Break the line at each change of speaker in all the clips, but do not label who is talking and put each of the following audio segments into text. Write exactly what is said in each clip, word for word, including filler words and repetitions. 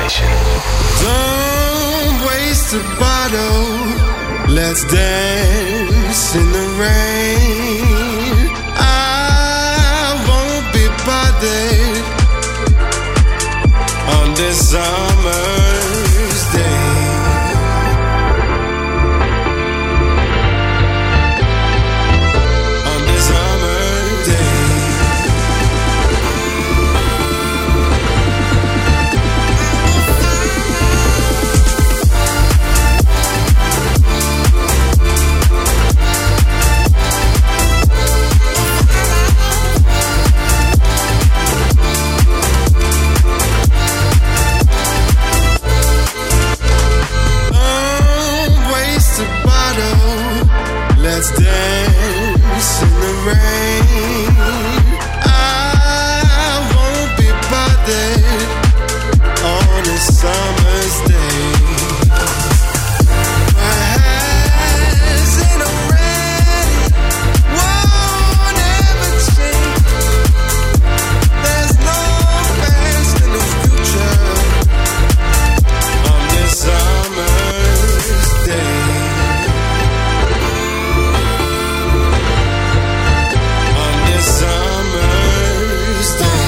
Station.
Don't waste a bottle. Let's dance in the rain. I won't be bothered on this summer's day. On this summer's day. Let's dance in the rain. I won't be bothered on a summer's day. My hands ain't already, won't ever change. There's no past in the future on this summer's day. Summer's day.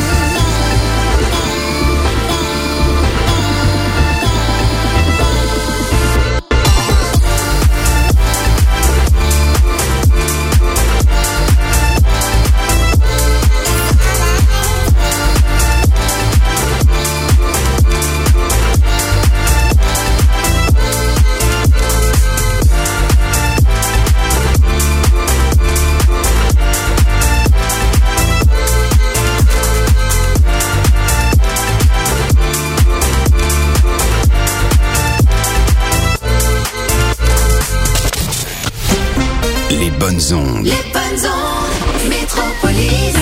Les bonnes ondes.
Les bonnes ondes. Métropolis.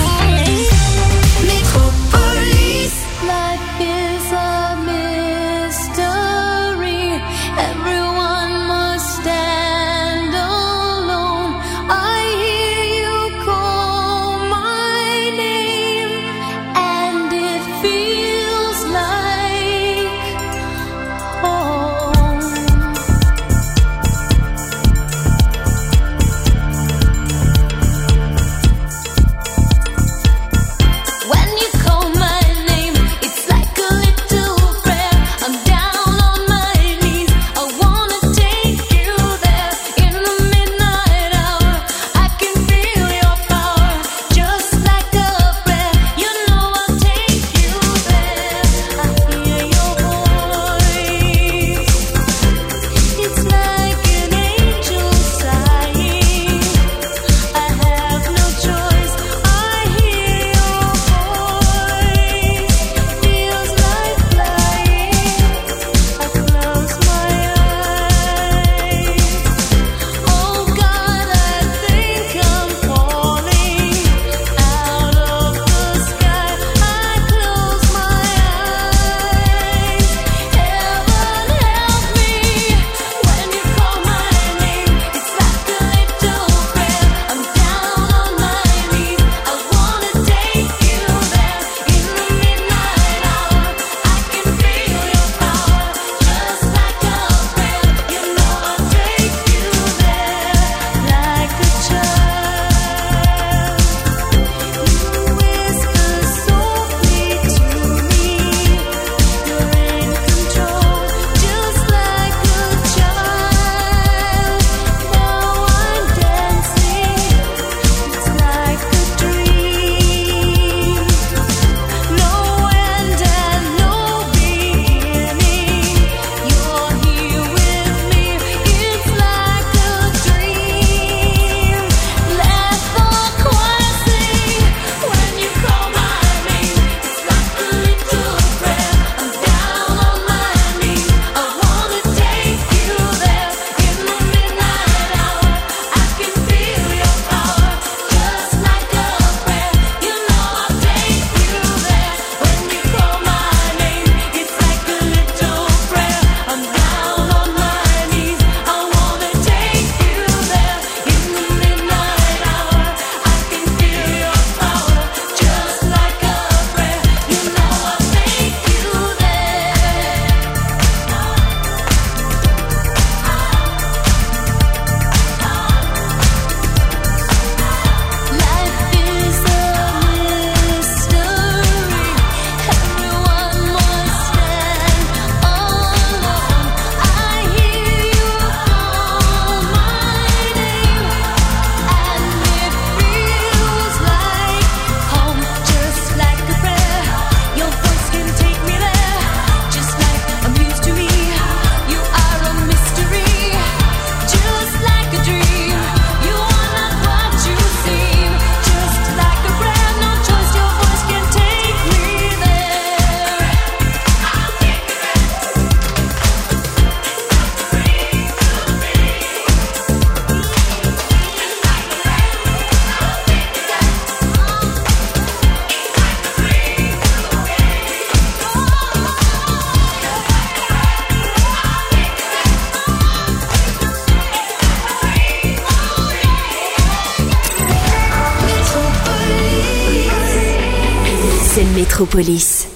Métropolis.
Life is a mystery. Everyone must stand alone. I hear you call my name, and it feels like home.
Métropolis.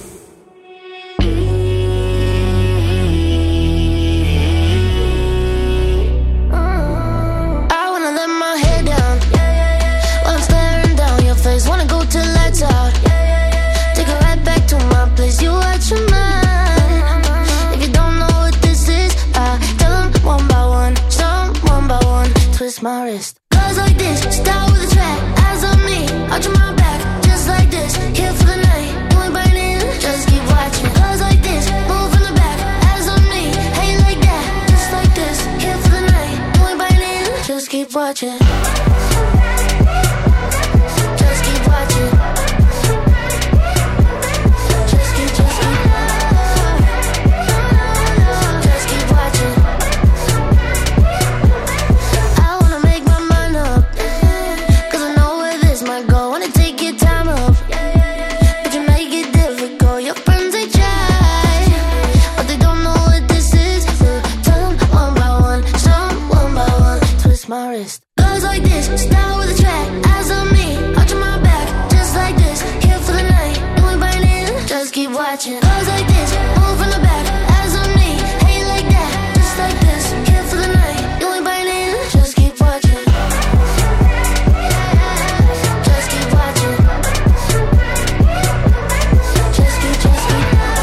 My wrist goes like this, start with a track, eyes on me, arch my back, just like this, here for the night, doing biting, just keep watching. Goes like this, move in the back, eyes on me, ain't like that, just like this, here for the night, doing biting, just keep watching. Just keep watching. Just keep, just keep, just keep watching. My wrist goes like this, start with a track, eyes on me, arch my back, just like this, here for the night, doing biting, just keep watching. Goes like this, move in the back, eyes on me, ain't like that, just like this, here for the night, doing biting, just keep watching. Just keep watching. Just keep, just keep,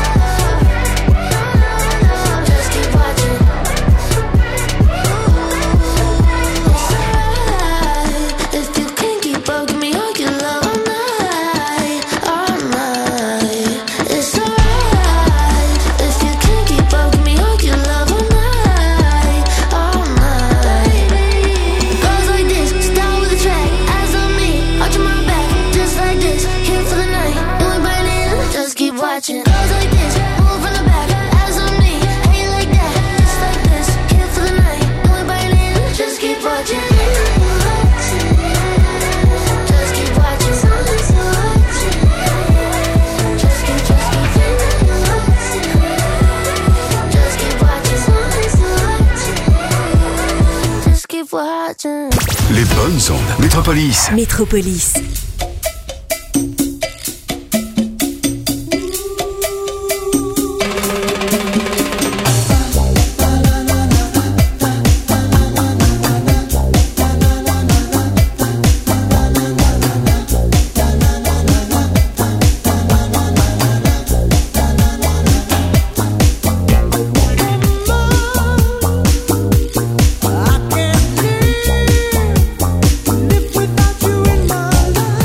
just keep watching. Goes like this, move in the back, eyes on me, ain't like that, just like this, here for the night, doing biting, just keep watching. Just keep watching. Just keep, just keep, just keep watching. Just keep watching.
Les bonnes ondes. Métropolis.
Métropolis.
Without you in my life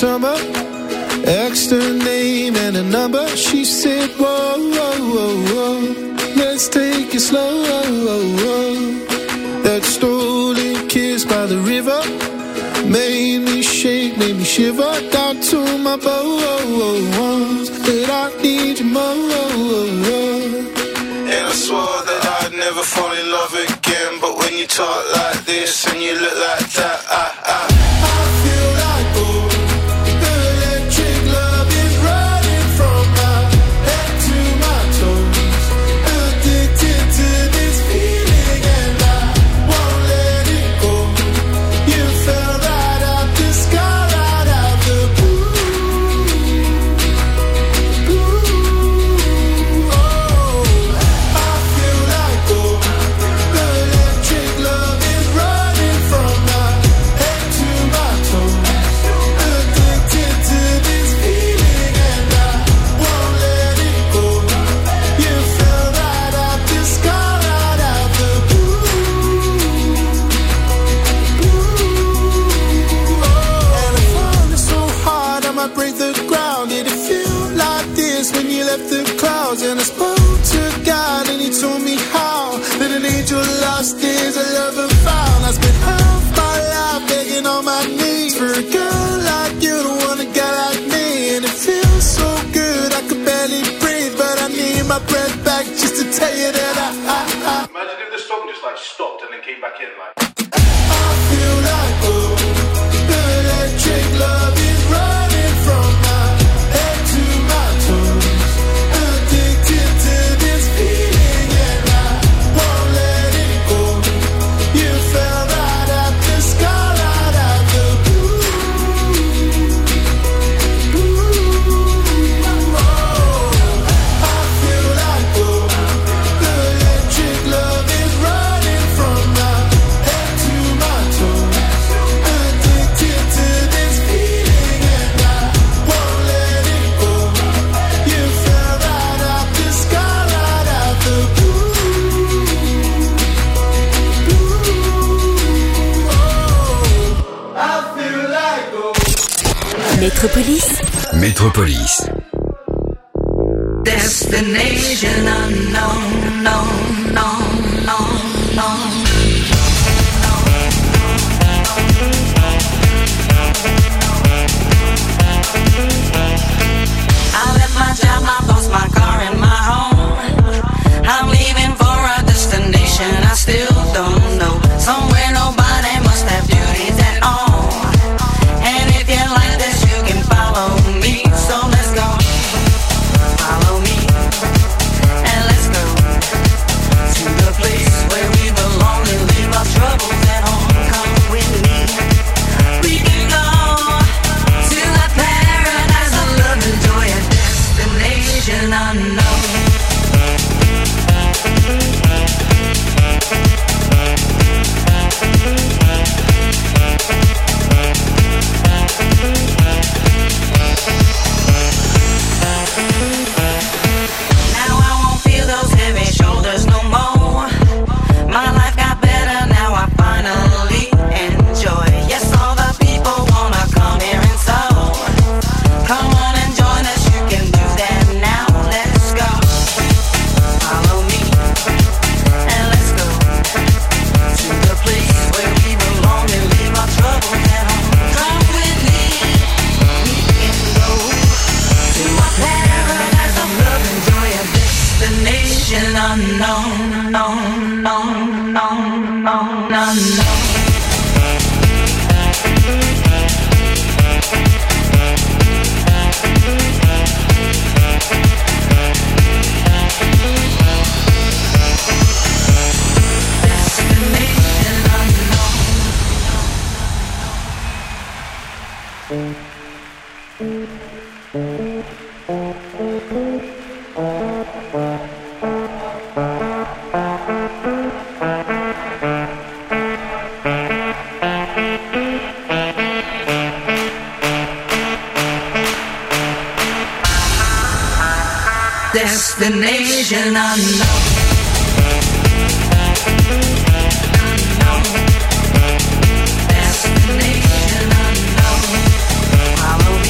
summer, asked her name and a number. She said, whoa, whoa, whoa, whoa, let's take it slow. That stolen kiss by the river made me shake, made me shiver. Down to my bones that I need you more. And I swore that I'd never fall in love again. But when you talk like this and you look like that, I, I, I feel like gold. The electric love is running from my head to my toes. Addicted to this feeling and I won't let it go. You fell right out the sky, right out the blue. Blue, oh. I feel like gold. The electric love is running from my head to my toes. Addicted to this feeling and I won't let it go. You fell right out the sky, right out the blue. And I found it so hard I might break the ground. Did it feel like this when you left the clouds? And I spoke to God and he told me how that an angel lost is a lover found. I spent half my life begging on my knees for a girl like you to want a guy like me. And it feels so good I could barely breathe, but I need my breath back just to tell you that I, I, I
Imagine if the song just like stopped and then came back in like.
I feel like gold. The electric love is running from my head to my toes. Addicted to this feeling and I won't let it go. You fell right out the sky, right out the blue. Blue, oh. I feel like gold. The electric love is running from my head to my toes. Addicted to this feeling and I won't let it go. You fell right out the sky, right out the blue. Blue, oh. I feel like gold.
Métropolis.
Métropolis.
Destination unknown, no, no, no, no. I left my job, my boss, my car, and my home. I'm leaving for a destination I still don't know. Somewhere nobody must have duties at all. And if you like this, you can follow me. So let's go. Follow me. And let's go to the place where we belong and leave our troubles at home. Come with me. We can go to a paradise of love and joy, a destination unknown. Now I won't feel those heavy shoulders no more. My life got better, now I finally enjoy. Yes, all the people wanna come here and so. Come on and join us, you can do that now. Let's go. Follow me. And let's go to the place where we belong and leave our troubles at home. Come with me. We can go to a paradise of love and joy, a destination unknown, unknown, unknown, unknown, unknown. Destination unknown. Destination unknown. Unknown. Destination unknown. Follow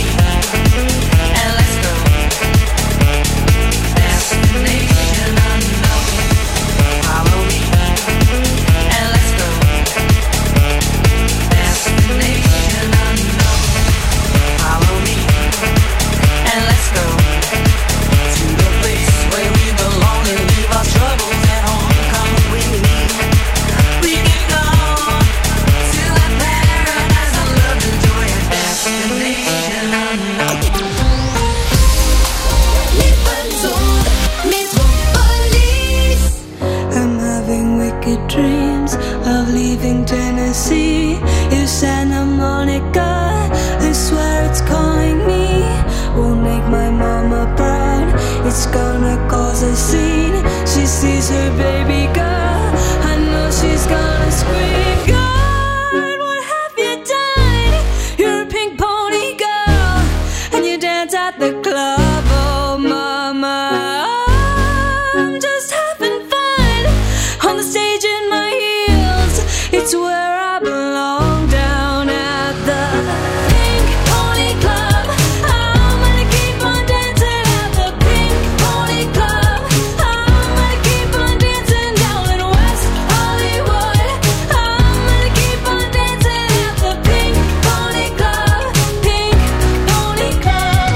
it's gonna cause a scene. She sees her baby girl, I know she's gonna scream. God, what have you done? You're a pink pony girl, and you dance at the club. Oh mama, I'm just having fun on the stage in my heels. It's where I belong, down at the Pink Pony Club. I'm gonna keep on dancing at the Pink Pony Club. I'm gonna keep on dancing down in West Hollywood. I'm gonna keep on dancing at the Pink Pony Club. Pink Pony Club.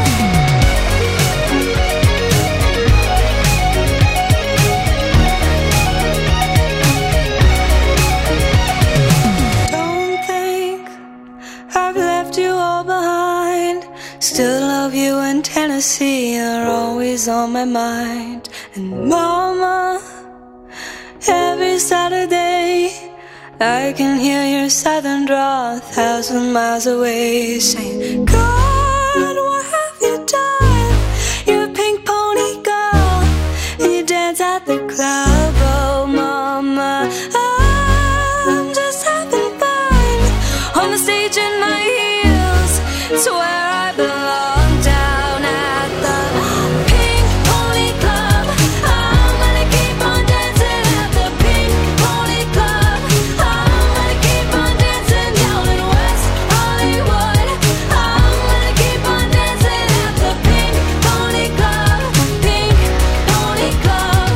Don't think I've left you all behind. Still love you in Tennessee, you're always on my mind. And mama, every Saturday I can hear your southern drawl a thousand miles away, saying, God, what have you done? You're a pink pony girl, and you dance at the club. Oh mama, I'm just having fun on the stage in my heels. It's where I belong, down at the Pink Pony Club. I'm gonna keep on dancing at the Pink Pony Club. I'm gonna keep on dancing down in West Hollywood. I'm gonna keep on dancing at the Pink Pony Club. Pink Pony Club.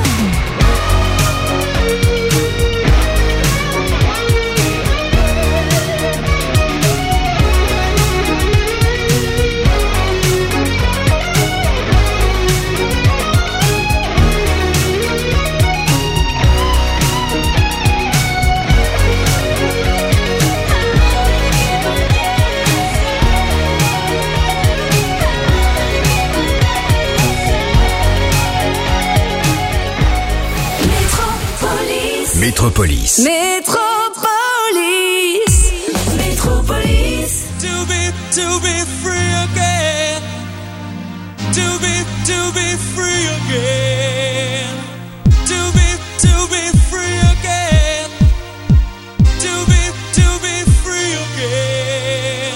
Métropolis.
Métropolis. Métropolis.
To be, to be free again. To be, to be free again. To be, to be free again. To be, to be free again.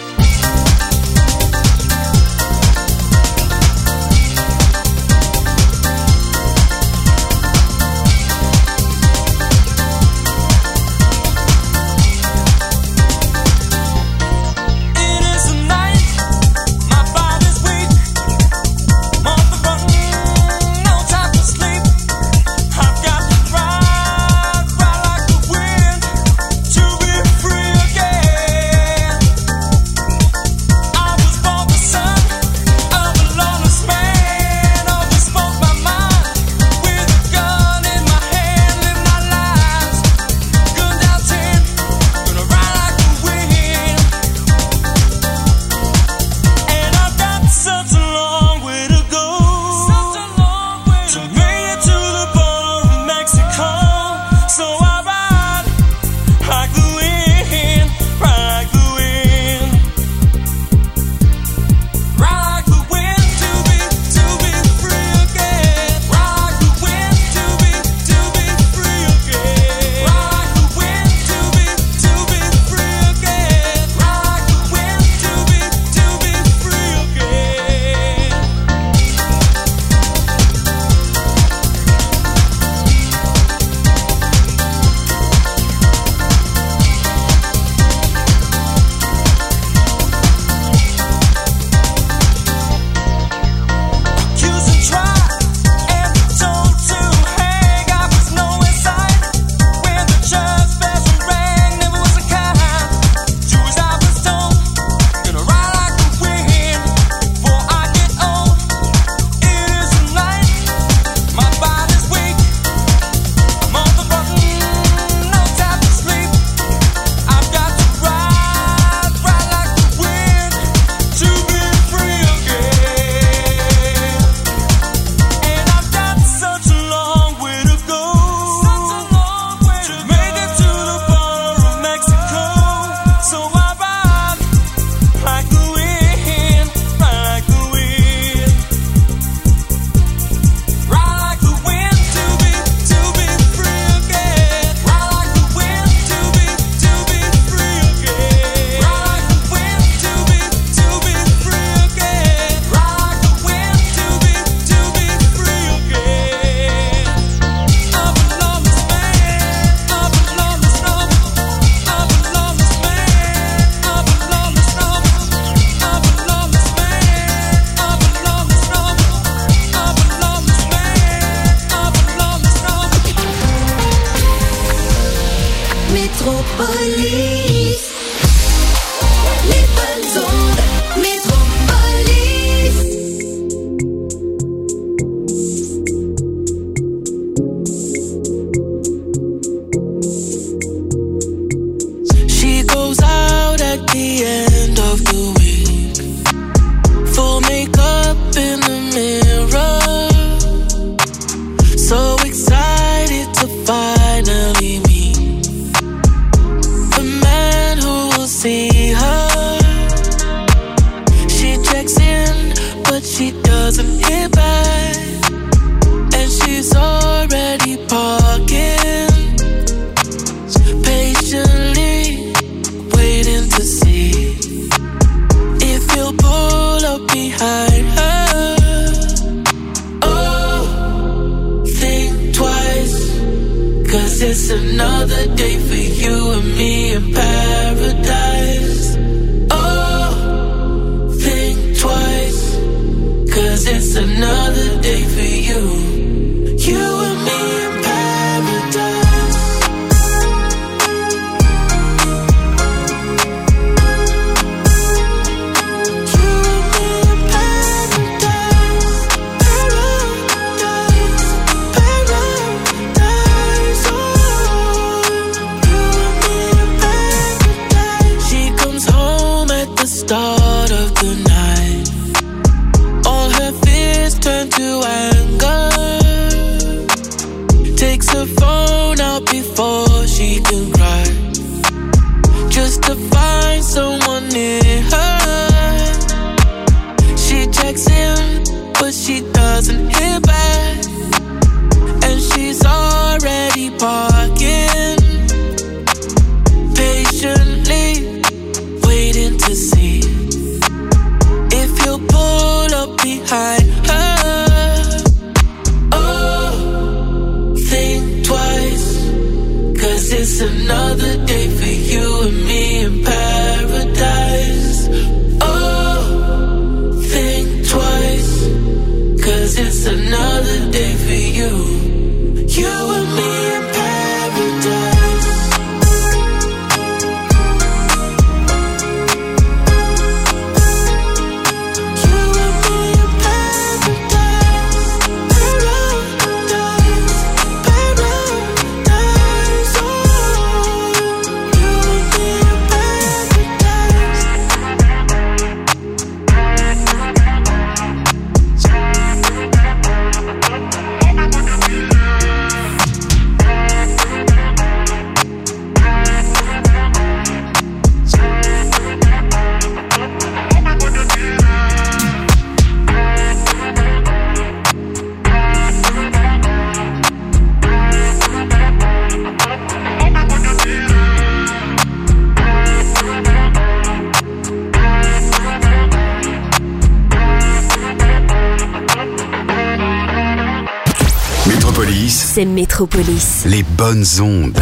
It is a night, my body's weak. More than
she doesn't hit back, and she's already parking, patiently waiting to see if you'll pull up behind her. Oh, think twice, 'cause it's another day for you and me in paradise. Oh, think twice, 'cause it's another day for you, you and me in paradise. Start of the night, all her fears turn to anger. Takes her phone out before she can cry, just to find someone near her. She checks in, but she doesn't hear back, and she's already parking, patiently waiting to see if you'll pull up behind her. Oh, think twice, 'cause it's another day for you and me in paradise. Oh, think twice, 'cause it's another day for you, you and me in paradise.
C'est Métropolis.
Les bonnes ondes.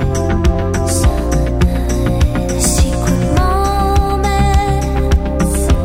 Secret moments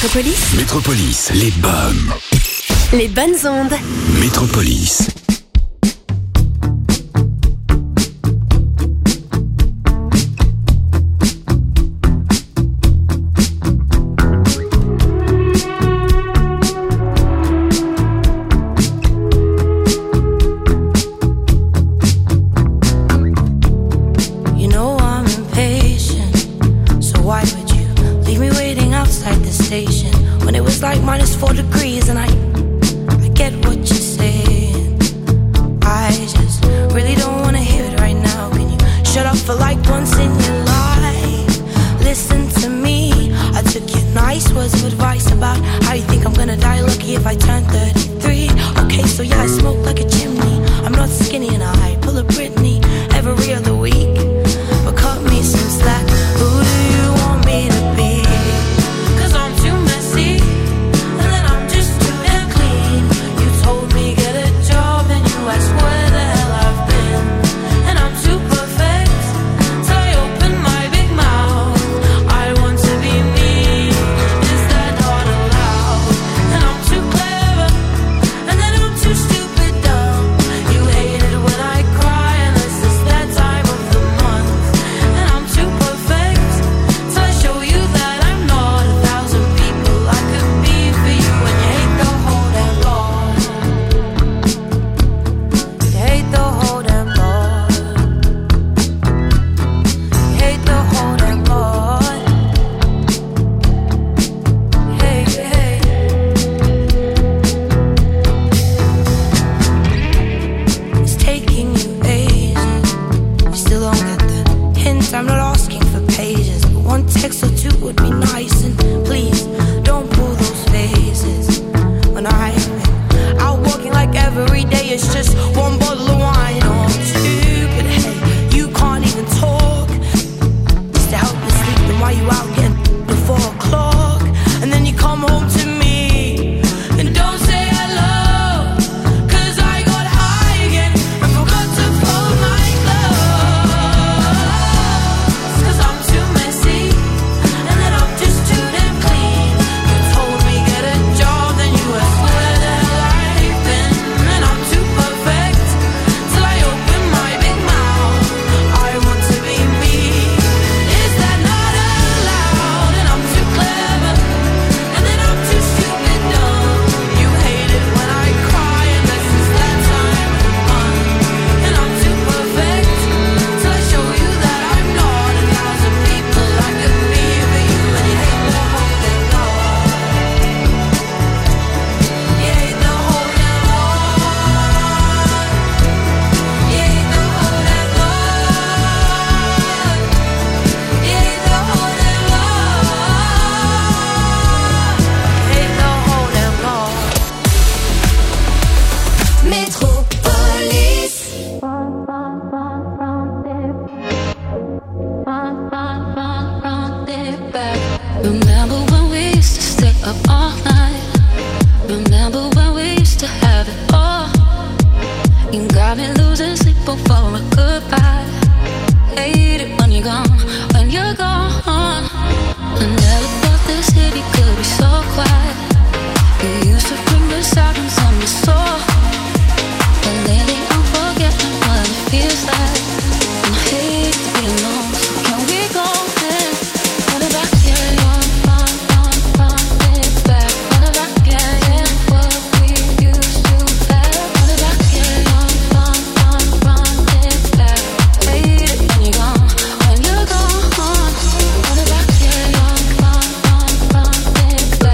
Métropolis.
Métropolis, les bonnes.
Les bonnes ondes.
Métropolis.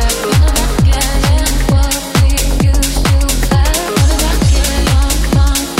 Bye.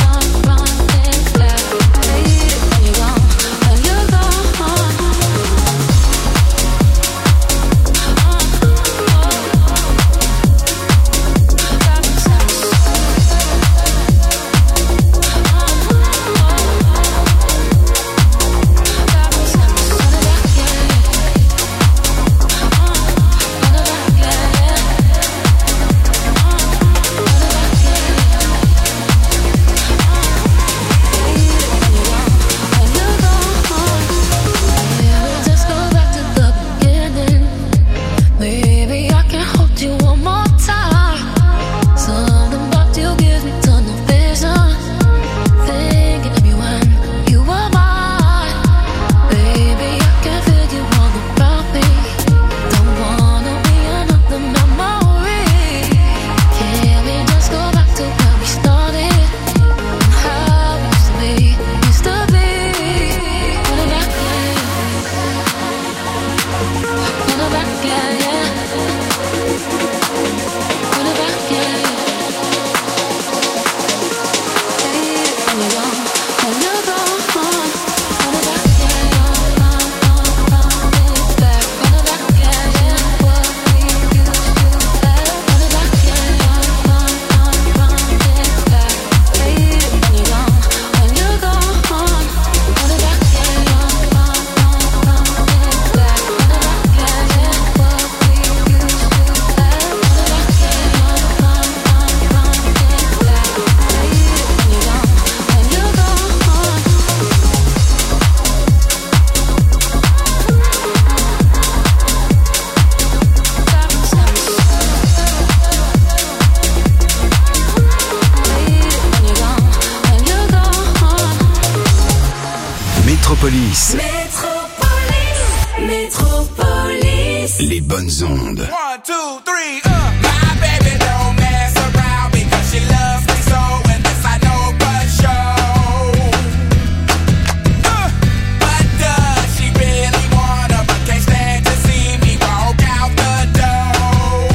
Métropolis.
Métropolis. Métropolis.
Les bonnes ondes.
One, two, three, uh. My baby don't mess around because she loves me so, and this I know for sure. Uh, but does she really wanna, but can't stand to see me walk out the door?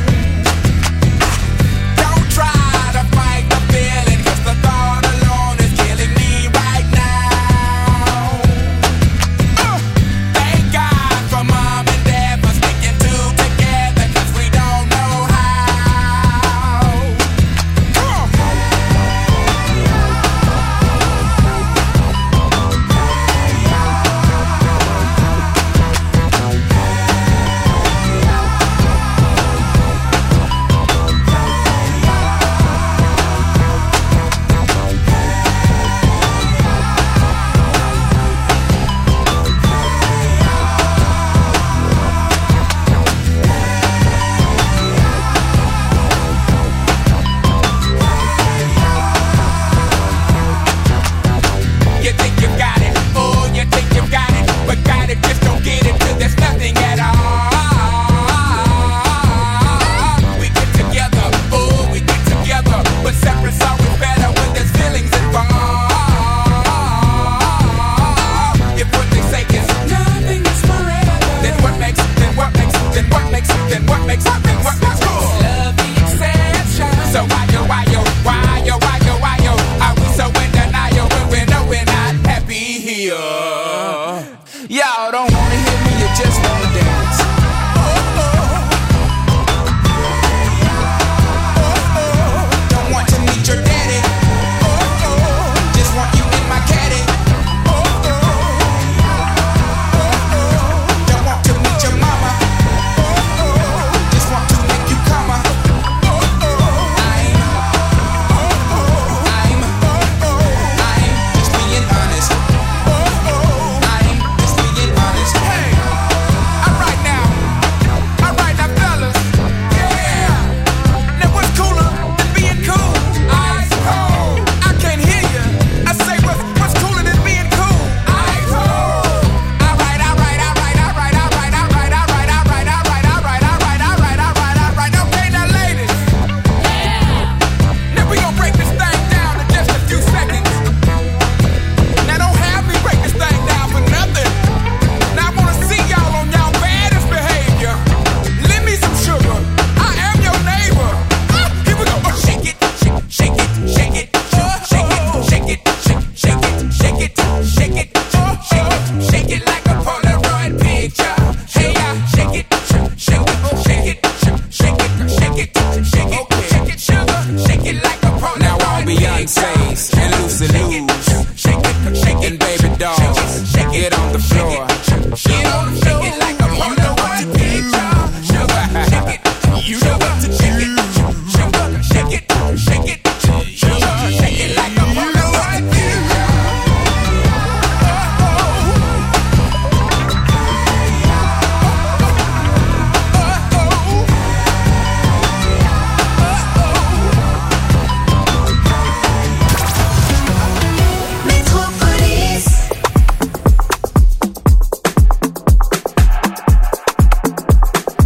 Don't try to fight the feeling, cause the thought alone is killing me right now. Uh, thank God for mom and dad for sticking two together, cause we don't know how. Come on. You think you got it, oh, you think you got it, but got it, just don't get it till there's nothing at all. We get together, oh, we get together, but separate's always better when there's feelings involved. If what they say is nothing is forever, then what makes, then what makes, then what makes, then what makes, then what makes love the exception? So why yo, why yo, why yo, why yo, why yo, are we so in denial when we know we're not happy here? Y'all don't wanna hear me, you just wanna dance. Don't want to meet your daddy. Just want you in my caddy. Don't want to meet your mama. Just want to make you come. I'm, I'm, I'm just being honest. I'm just being honest. Hey, alright now, alright now, fellas. Yeah. Now what's cooler than being cool? Ice cold. I can't hear you. I say what's what's cooler than being cool? Ice cold. Alright, alright, alright, alright, alright, alright, alright, alright, alright, alright, alright, alright, alright, alright. Okay, now ladies. Now we gon' break this thing down in just a few seconds. Now don't have me break this thing down for nothing. Now I wanna see y'all on y'all baddest behavior. Lend me some sugar. I am your neighbor. Ah, here we go. Oh, shake it, shake, shake it, shake it, shake it, shake it, shake, shake it, shake it, shake it, shake it, shake it like a Polaroid picture. Hey, yeah, shake it, shake, shake it, shake it, shake it, shake it, shake it, shake it, sugar, shake it like a Polaroid. Now all Beyonce's and Lucy Lou's, shake it, shake it, baby dolls, get on the floor, get on the floor, shake it like a Polaroid picture. Sugar, shake it, you know what to shake it, sugar, shake it, shake it, sugar, shake it like a Polaroid picture.
Métropolis.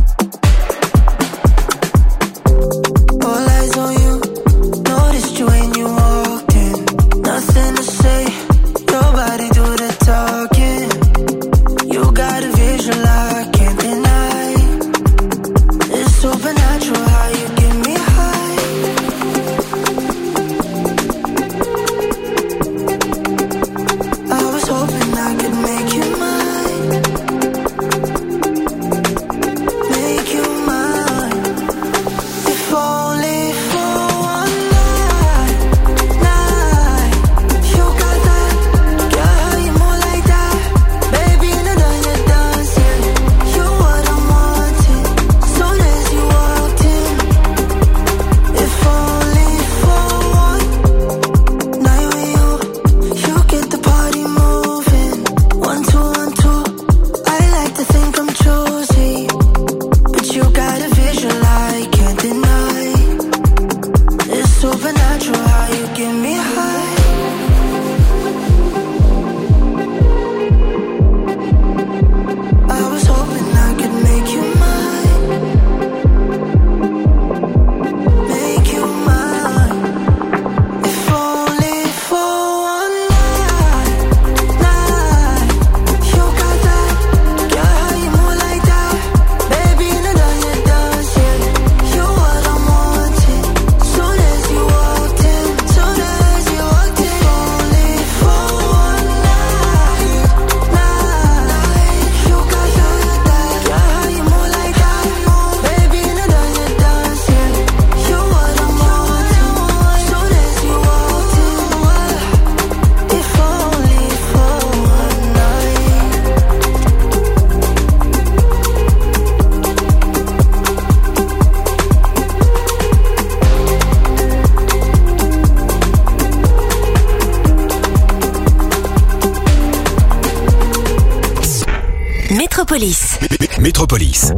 Métropolis.
Métropolis.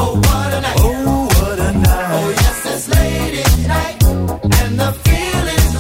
Oh, what a night. Oh, yes, it's ladies' night. And the feeling's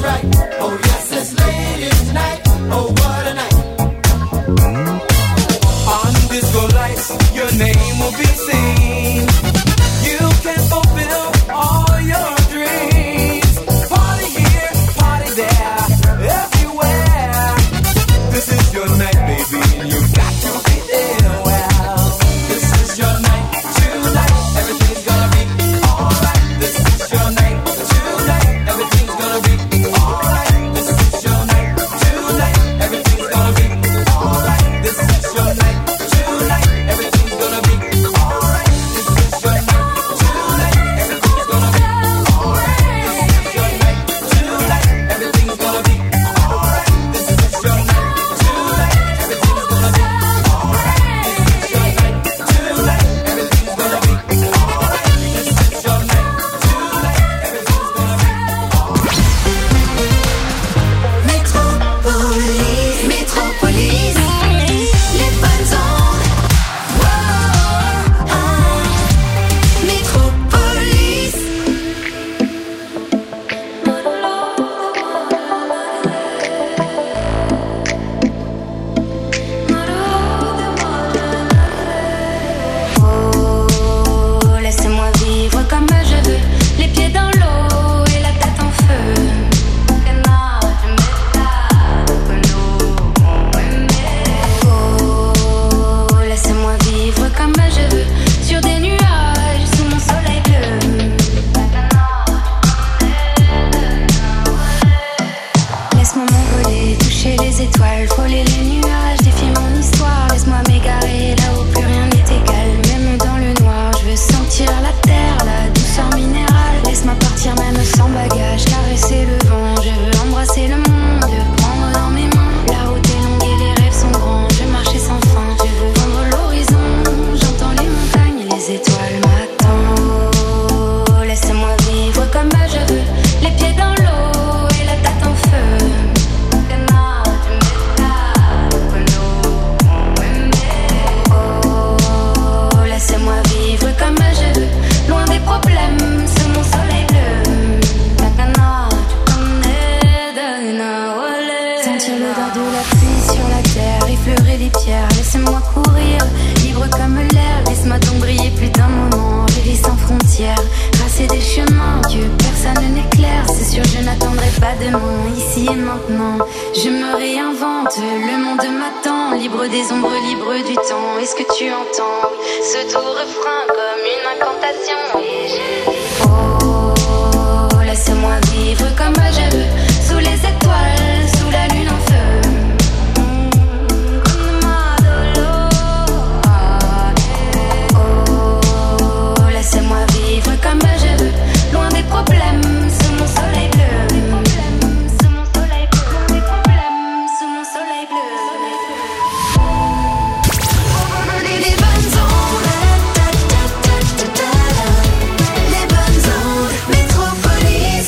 demain, ici et maintenant. Je me réinvente, le monde m'attend. Libre des ombres, libre du temps. Est-ce que tu entends ce doux refrain comme une incantation? Et je dis, oh, laisse-moi vivre comme je veux, sous les étoiles, sous la lune en feu. Laisse-moi vivre comme je veux, loin des problèmes, sous mon soleil bleu. Sous mon soleil bleu, loin des problèmes, sous mon soleil bleu. Les bonnes ondes, les bonnes ondes, Métropolis.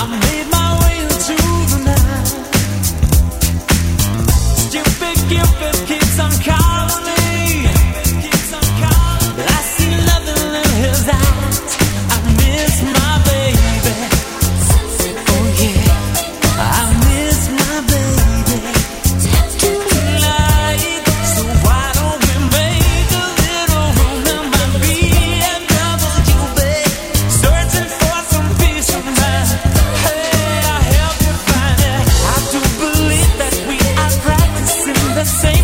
Stupid Cupid